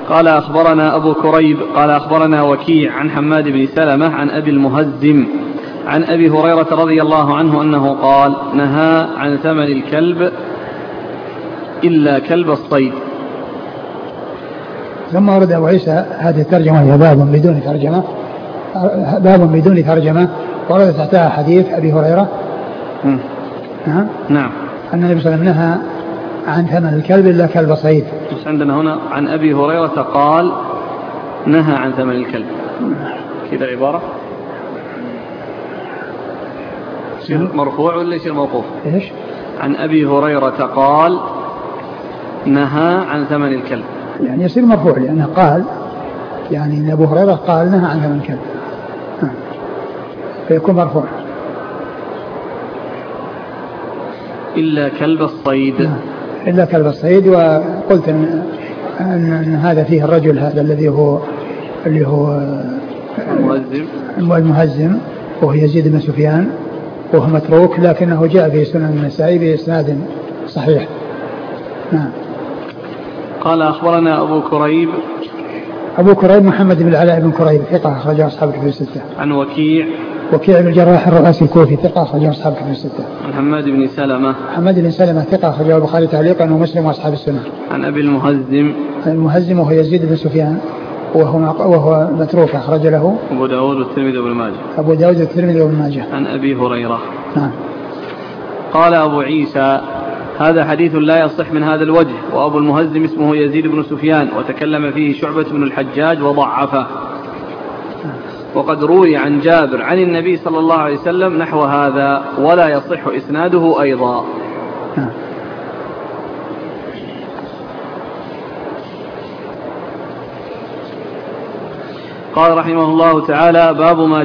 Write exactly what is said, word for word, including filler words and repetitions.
قال أخبرنا أبو كريب قال أخبرنا وكيع عن حماد بن سلمة عن أبي المهزم عن أبي هريرة رضي الله عنه أنه قال نهى عن ثمن الكلب إلا كلب الصيد. ثم ورد أبو عيسى هذه الترجمة هي باب بدون ترجمة باب بدون ترجمة ورد تحتها حديث أبي هريرة م. نعم نعم أن النبي صلى الله عليه وسلم نهى عن ثمن الكلب إلا كلب صيد. بس عندنا هنا عن أبي هريرة قال نهى عن ثمن الكلب كذا عبارة يصير مرفوع ولا يصير موقوف؟ إيش؟ عن أبي هريرة قال نهى عن ثمن الكلب يعني يصير مرفوع لأنه قال يعني أن أبو هريرة قال نهى عن ثمن الكلب فيكون مرفوع إلا كلب الصيد إلا كلب الصيد. وقلت إن, إن, إن هذا فيه الرجل هذا الذي هو اللي هو المهزم المهزم وهو يزيد بن سفيان وهو متروك لكنه جاء في سنن النسائي بإسناد صحيح. نعم. قال أخبرنا أبو كريب أبو كريب محمد بن العلاء بن كريب ثقة أخرج أصحاب الكتب الستة. عن وكيع وكيع بن الجراح الرؤاسي الكوفي ثقة أخرج أصحاب الكتب الستة. عن حماد بن سلمة حماد بن سلمة ثقة أخرج البخاري تعليقا ومسلم وأصحاب السنة. عن أبي المهزم المهزم وهو يزيد بن سفيان وهو وهو متروك أخرج له أبو داود والترمذي وابن ماجه. أبو داود والترمذي وابن ماجه. عن أبي هريرة. نعم. قال أبو عيسى هذا حديث لا يصح من هذا الوجه وأبو المهزم اسمه يزيد بن سفيان وتكلم فيه شعبة بن الحجاج وضعفه وقد روي عن جابر عن النبي صلى الله عليه وسلم نحو هذا ولا يصح إسناده أيضا. قال رحمه الله تعالى باب ما